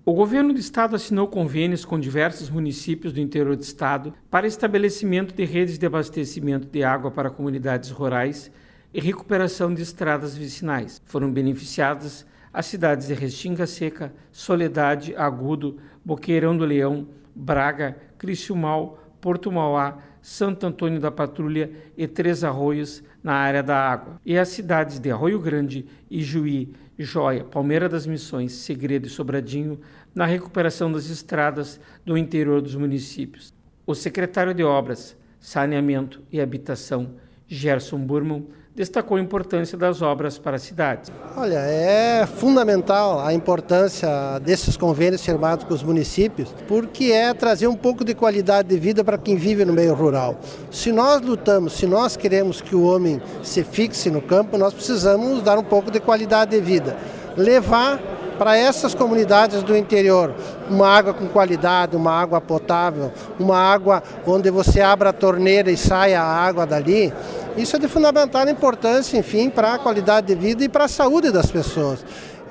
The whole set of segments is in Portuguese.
O governo do estado assinou convênios com diversos municípios do interior do estado para estabelecimento de redes de abastecimento de água para comunidades rurais e recuperação de estradas vicinais. Foram beneficiadas as cidades de Restinga Seca, Soledade, Agudo, Boqueirão do Leão, Braga, Criciúmal, Porto Mauá, Santo Antônio da Patrulha e Três Arroios na área da água, e as cidades de Arroio Grande, Ijuí, Joia, Palmeira das Missões, Segredo e Sobradinho na recuperação das estradas do interior dos municípios. O secretário de Obras, Saneamento e Habitação, Gerson Burman, destacou a importância das obras para a cidade. Olha, é fundamental a importância desses convênios firmados com os municípios, porque é trazer um pouco de qualidade de vida para quem vive no meio rural. Se nós lutamos, se nós queremos que o homem se fixe no campo, nós precisamos dar um pouco de qualidade de vida. Levar para essas comunidades do interior uma água com qualidade, uma água potável, uma água onde você abra a torneira e saia a água dali. Isso é de fundamental importância, enfim, para a qualidade de vida e para a saúde das pessoas.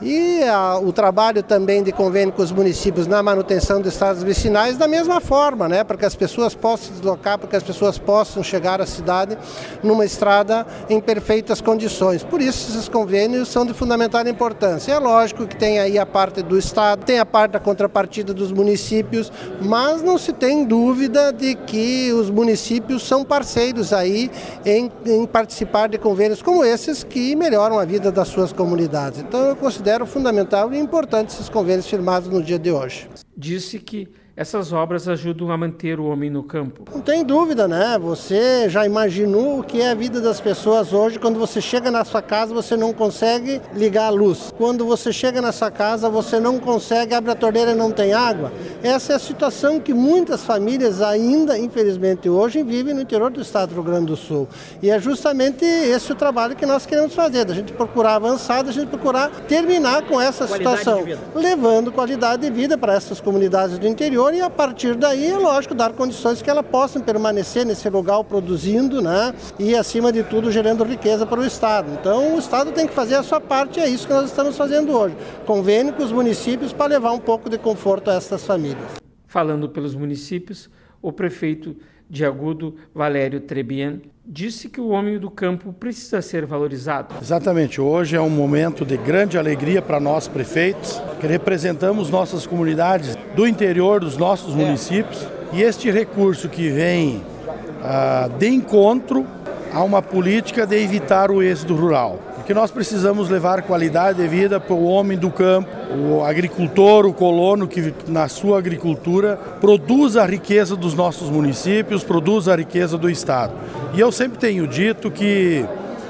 E o trabalho também de convênio com os municípios na manutenção de estradas vicinais da mesma forma, né? Para que as pessoas possam se deslocar, para que as pessoas possam chegar à cidade numa estrada em perfeitas condições. Por isso, esses convênios são de fundamental importância. É lógico que tem aí a parte do Estado, tem a parte da contrapartida dos municípios, mas não se tem dúvida de que os municípios são parceiros aí em participar de convênios como esses que melhoram a vida das suas comunidades. Então, eu considero fundamental e importante esses convênios firmados no dia de hoje. Disse que essas obras ajudam a manter o homem no campo. Não tem dúvida, né? Você já imaginou o que é a vida das pessoas hoje? Quando você chega na sua casa, você não consegue ligar a luz. Quando você chega na sua casa, você não consegue abrir a torneira e não tem água. Essa é a situação que muitas famílias ainda, infelizmente, hoje vivem no interior do estado do Rio Grande do Sul. E é justamente esse o trabalho que nós queremos fazer, da gente procurar avançar, da gente procurar terminar com essa situação, levando qualidade de vida para essas comunidades do interior. E a partir daí, é lógico, dar condições que elas possam permanecer nesse lugar produzindo, né? E acima de tudo gerando riqueza para o Estado. Então o Estado tem que fazer a sua parte, é isso que nós estamos fazendo hoje. Convênio com os municípios para levar um pouco de conforto a essas famílias. Falando pelos municípios, o prefeito de Agudo, Valério Trebien, disse que o homem do campo precisa ser valorizado. Exatamente, hoje é um momento de grande alegria para nós prefeitos, que representamos nossas comunidades do interior dos nossos municípios, e este recurso que vem de encontro a uma política de evitar o êxodo rural. Porque nós precisamos levar qualidade de vida para o homem do campo, o agricultor, o colono que na sua agricultura produz a riqueza dos nossos municípios, produz a riqueza do Estado. E eu sempre tenho dito que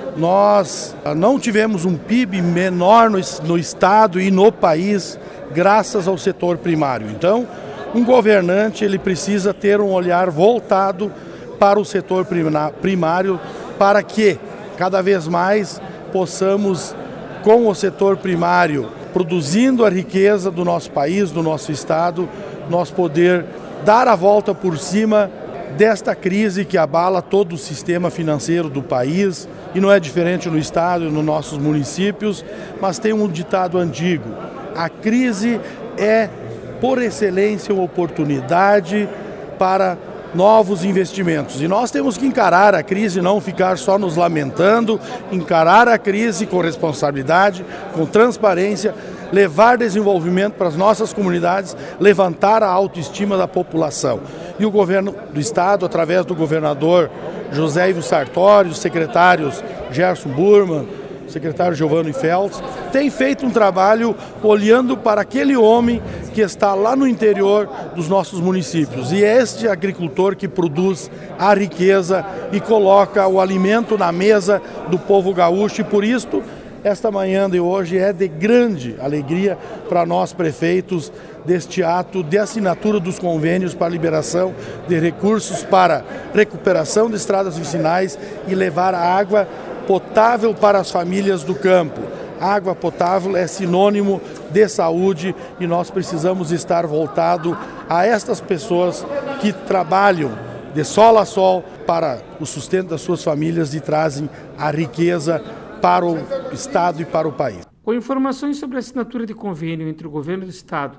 nós não tivemos um PIB menor no Estado e no país graças ao setor primário. Então, um governante ele precisa ter um olhar voltado para o setor primário para que cada vez mais possamos, com o setor primário, produzindo a riqueza do nosso país, do nosso estado, nós poder dar a volta por cima desta crise que abala todo o sistema financeiro do país, e não é diferente no estado e nos nossos municípios, mas tem um ditado antigo: a crise é, por excelência, uma oportunidade para novos investimentos. E nós temos que encarar a crise, não ficar só nos lamentando, encarar a crise com responsabilidade, com transparência, levar desenvolvimento para as nossas comunidades, levantar a autoestima da população. E o governo do estado, através do governador José Ivo Sartori, os secretários Gerson Burman, o secretário Giovanni Feltz, tem feito um trabalho olhando para aquele homem que está lá no interior dos nossos municípios. E é este agricultor que produz a riqueza e coloca o alimento na mesa do povo gaúcho. E por isso, esta manhã de hoje é de grande alegria para nós prefeitos deste ato de assinatura dos convênios para liberação de recursos para recuperação de estradas vicinais e levar a água potável para as famílias do campo. Água potável é sinônimo de saúde e nós precisamos estar voltado a estas pessoas que trabalham de sol a sol para o sustento das suas famílias e trazem a riqueza para o Estado e para o país. Com informações sobre a assinatura de convênio entre o Governo do Estado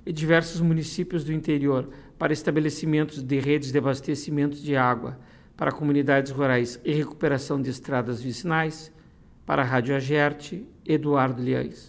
e diversos municípios do interior para estabelecimentos de redes de abastecimento de água para comunidades rurais e recuperação de estradas vicinais. Para a Rádio Agerte, Eduardo Liães.